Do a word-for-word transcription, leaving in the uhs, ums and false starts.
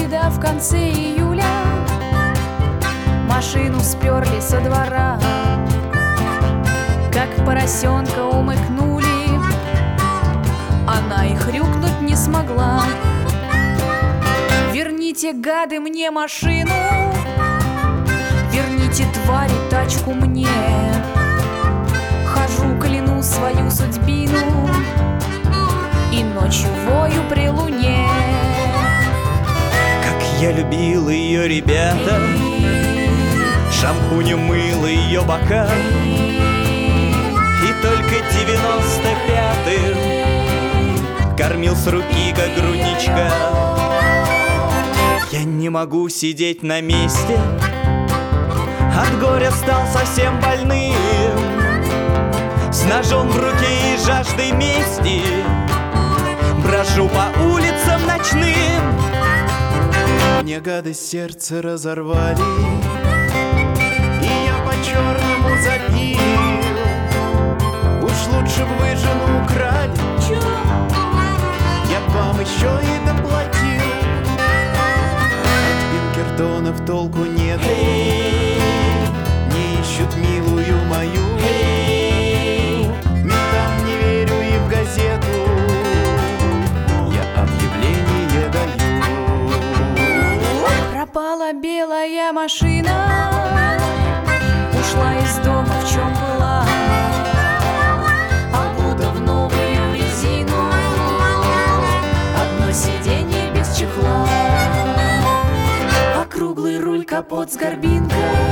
беда в конце июля. Машину сперли со двора, как поросенка умыкнули. Она и хрюкнуть не смогла. Верните, гады, мне машину, верните, твари, тачку мне. Хожу, кляну свою судьбину и ночью вою при луне. Как я любил ее, ребята, шампунем мыл ее бока. И только девяносто пятым кормил с руки, как грудничка. Я не могу сидеть на месте, от горя стал совсем больным, с ножом в руке и жаждой мести брожу по улицам ночным. Мне гады сердце разорвали, и я по-черному забил. Уж лучше б вы жену украли, я б вам еще и доплатил. От Пинкертонов толку нет, не ищут милую мою. Ментам не верю и в газету я объявление даю. Пропала белая машина, ушла из дома, в чем была, обута в новую резину, одно сиденье без чехла. Округлый руль, капот с горбинкой,